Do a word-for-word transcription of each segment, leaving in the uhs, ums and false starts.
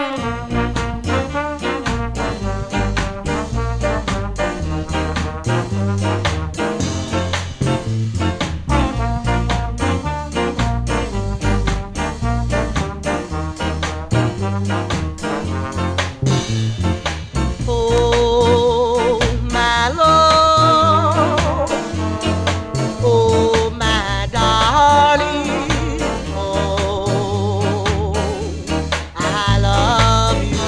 Oh, my love, oh, my darling, oh, I love you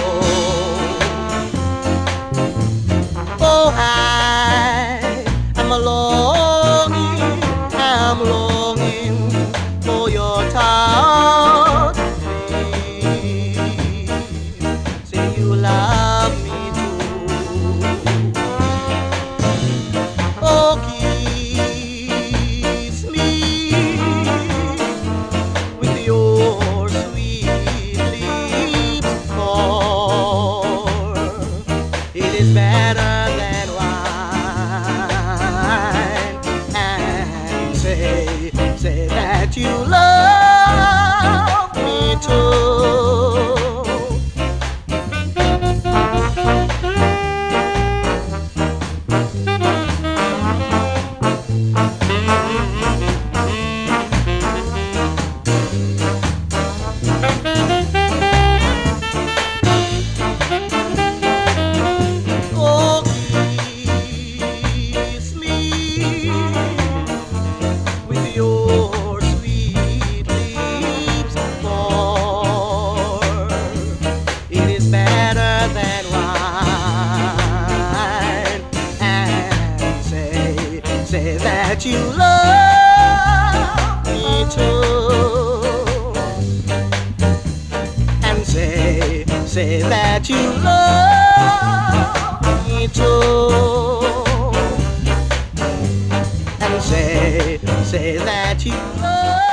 so. Oh, I am longing, I'm longing for your touch, babe. Say you love me. Oh, kiss me with your sweet lips, for it is better than wine. And say, say that you love me too. Oh, kiss me with your sweet lips, for it is better than wine. And say, say that you love me too. And say, say that you love me too. And say, say that you love